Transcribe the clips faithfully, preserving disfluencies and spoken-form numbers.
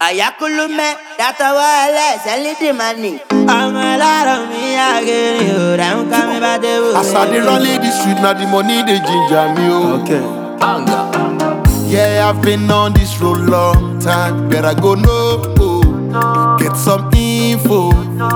Ayakulume, that's why I sell the money. I'm a lot of me, I get you. Don't come about the As I dey run the street, now the money they ginger me. Oh. Okay. Yeah, I've been on this road long time. Better go know, oh. Get some info.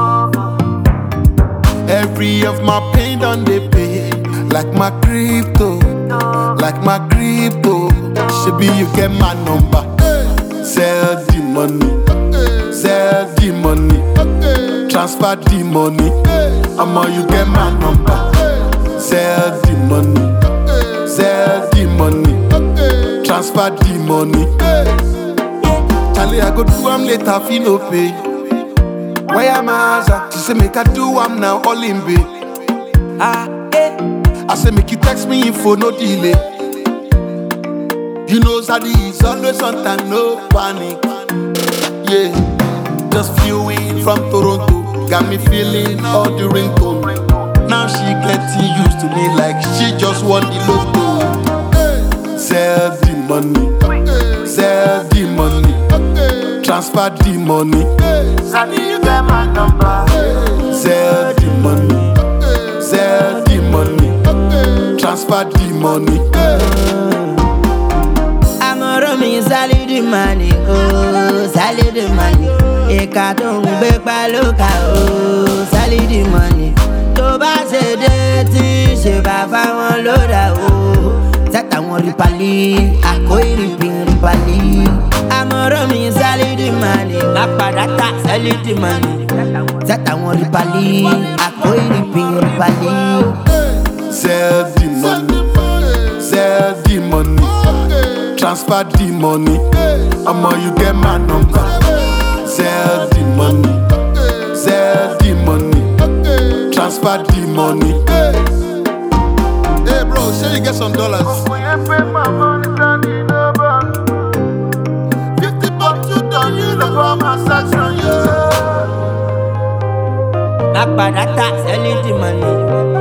Every of my pain done they pay. Like my crypto, like my crypto. Should be you get my number. Sell the money, sell the money, transfer the money. I'ma you get my number. Sell the money, sell the money, transfer the money. Charlie, I go do am later, fee no pay. Why am I? She say make I do am now, all in bay. Ah, eh. I say make you text me info, no delay. You know Zaddy is always on time, no panic. Yeah, just flew in from Toronto, got me feeling all the ringtone. Now she getting used to me like she just won the lotto. Sell the money, sell the money, transfer the money. Zaddy, you get my number. Sell the money, sell the money, transfer the money. Me salute the money, oh, salute the money. Eka tó ń gbé pálókà, oh, salute the money. Tó bá ṣe dé tí ṣe bá fáwọn lóra, oh. Sẹ́tàwọn rí palí, àkó ìrìnpín rí palí. Àmọ̀ràn mi salute the money, lápadà ta salute the money. Sẹ́tàwọn rí palí, àkó ìrìnpín rí palí. Sell the money, sell the money. Transfer the money, I'ma you get my number. Sell the money, sell the money, transfer the money. Hey bro, say you get some dollars. Fifty bucks you done, you look for my section, yeah. Lápadà ta sell the money.